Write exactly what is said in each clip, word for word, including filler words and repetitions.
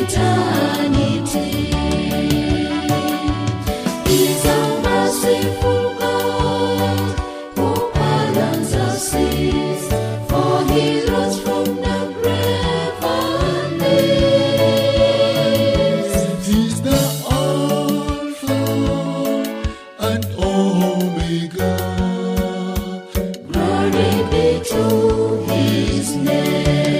eternity. He's a merciful God who pardons our sins, for he rose from the grave and lives. He's the Alpha and Omega. Glory be to his name.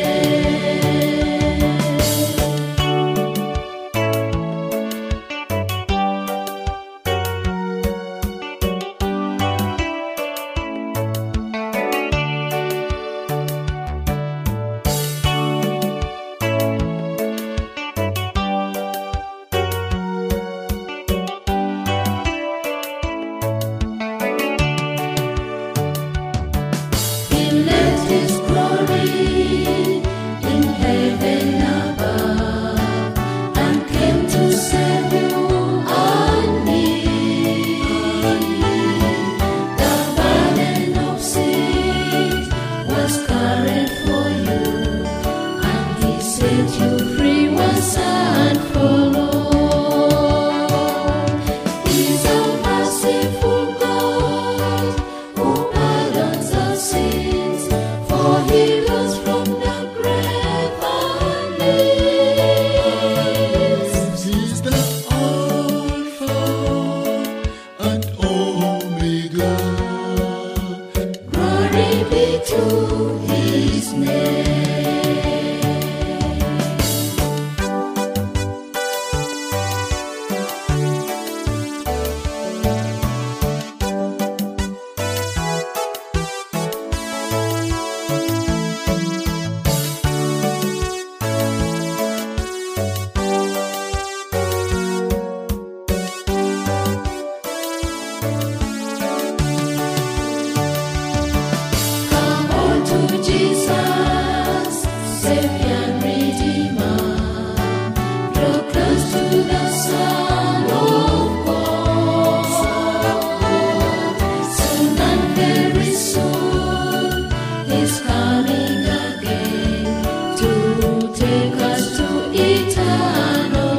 He left his glory in heaven above and came to save you and me. The burden of sin was carried for you, and he set you free once and for all. He's a merciful God who pardons our sins, for he rose from the grave and lives. He's the Alpha and Omega. Glory be to his name. Come on to Jesus, Savior and Redeemer. Draw close to the Son of God. Soon and very soon, he's coming again to take us to eternal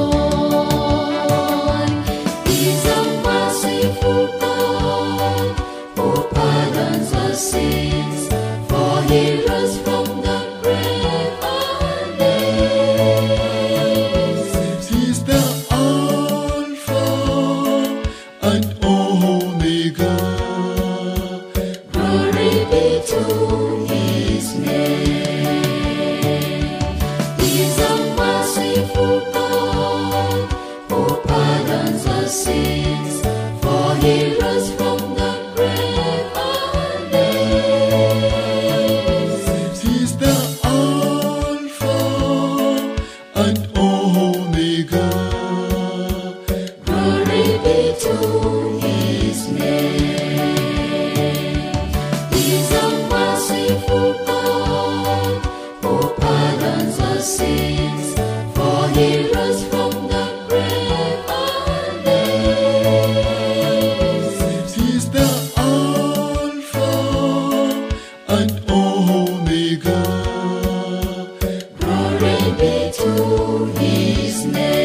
joy. He's a merciful God who pardons our sins, for he rose from the grave and lives. He's the Alpha and Omega. Glory be to his name. He's a merciful God who pardons our sins, for he rose from the grave and lives. He's the Alpha and Omega. Glory be to his name. He's a merciful God who pardons our sins, for he rose from the grave and lives. He's the Alpha and Omega. Glory be to his name.